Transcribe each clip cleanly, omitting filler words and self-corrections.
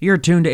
You're tuned to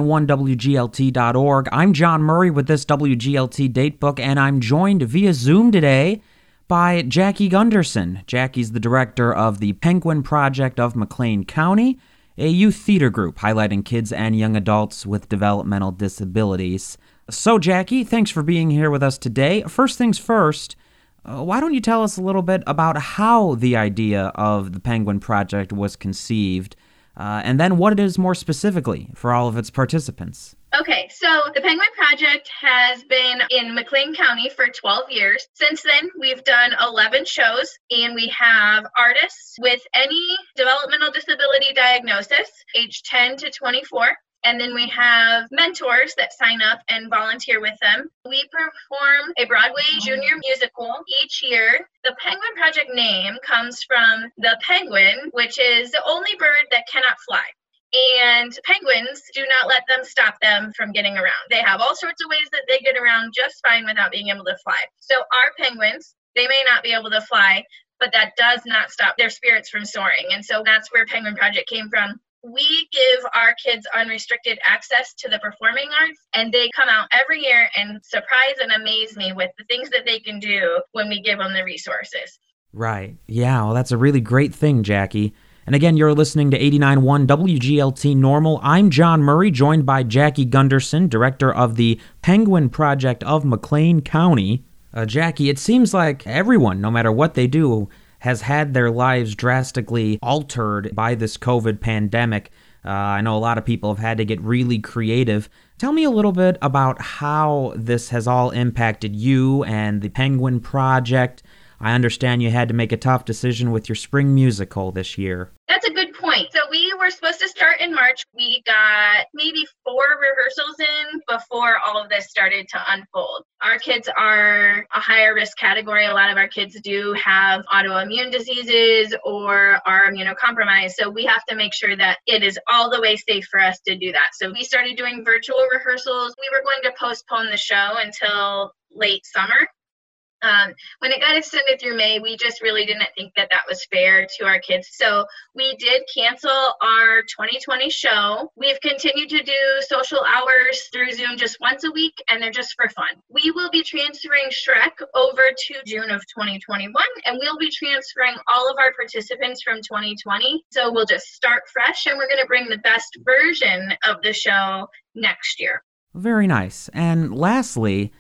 891WGLT.org. I'm John Murray with this WGLT Datebook, and I'm joined via Zoom today by Jackie Gunderson. Jackie's the director of the Penguin Project of McLean County, a youth theater group highlighting kids and young adults with developmental disabilities. So, Jackie, thanks for being here with us today. First things first, why don't you tell us a little bit about how the idea of the Penguin Project was conceived, and then what it is more specifically for all of its participants? Okay, so the Penguin Project has been in McLean County for 12 years. Since then, we've done 11 shows, and we have artists with any developmental disability diagnosis, age 10 to 24. And then we have mentors that sign up and volunteer with them. We perform a Broadway junior musical each year. The Penguin Project name comes from the penguin, which is the only bird that cannot fly. And penguins do not let them stop them from getting around. They have all sorts of ways that they get around just fine without being able to fly. So our penguins, they may not be able to fly, but that does not stop their spirits from soaring. And so that's where Penguin Project came from. We give our kids unrestricted access to the performing arts, and they come out every year and surprise and amaze me with the things that they can do when we give them the resources. Right. Yeah, well, that's a really great thing, Jackie. And again, you're listening to 89.1 WGLT Normal. I'm John Murray, joined by Jackie Gunderson, director of the Penguin Project of McLean County. Jackie, it seems like everyone, no matter what they do, has had their lives drastically altered by this COVID pandemic. I know a lot of people have had to get really creative. Tell me a little bit about how this has all impacted you and the Penguin Project. I understand you had to make a tough decision with your spring musical this year. That's a good point. So we were supposed to start in March. We got maybe 4 rehearsals in before all of this started to unfold. Our kids are a higher risk category. A lot of our kids do have autoimmune diseases or are immunocompromised. So we have to make sure that it is all the way safe for us to do that. So we started doing virtual rehearsals. We were going to postpone the show until late summer. When it got extended through May, we just really didn't think that that was fair to our kids. So we did cancel our 2020 show. We've continued to do social hours through Zoom just once a week, and they're just for fun. We will be transferring Shrek over to June of 2021, and we'll be transferring all of our participants from 2020. So we'll just start fresh, and we're going to bring the best version of the show next year. Very nice. And lastly,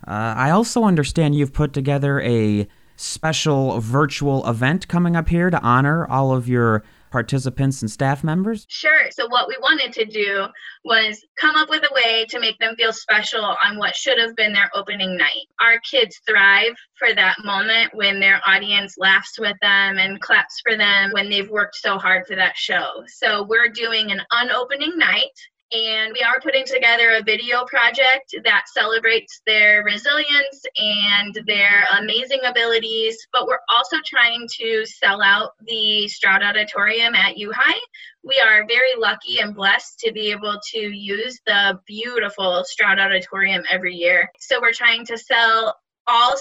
I also understand you've put together a special virtual event coming up here to honor all of your participants and staff members? Sure. So what we wanted to do was come up with a way to make them feel special on what should have been their opening night. Our kids thrive for that moment when their audience laughs with them and claps for them when they've worked so hard for that show. So we're doing an unopening night. And we are putting together a video project that celebrates their resilience and their amazing abilities. But we're also trying to sell out the Stroud Auditorium at U-High. We are very lucky and blessed to be able to use the beautiful Stroud Auditorium every year. So we're trying to sell all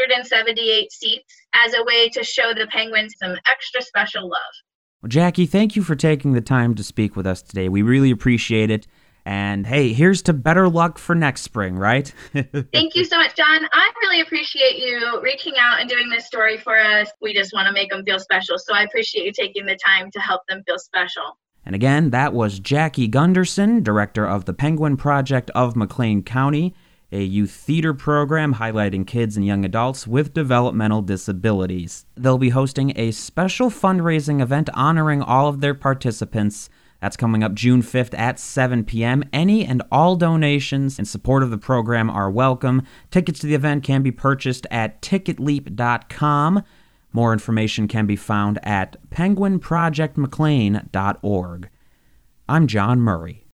678 seats as a way to show the Penguins some extra special love. Well, Jackie, thank you for taking the time to speak with us today. We really appreciate it. And hey, here's to better luck for next spring, right? Thank you so much, John. I really appreciate you reaching out and doing this story for us. We just want to make them feel special. So I appreciate you taking the time to help them feel special. And again, that was Jackie Gunderson, director of the Penguin Project of McLean County, a youth theater program highlighting kids and young adults with developmental disabilities. They'll be hosting a special fundraising event honoring all of their participants. That's coming up June 5th at 7 p.m. Any and all donations in support of the program are welcome. Tickets to the event can be purchased at ticketleap.com. More information can be found at penguinprojectmclean.org. I'm John Murray.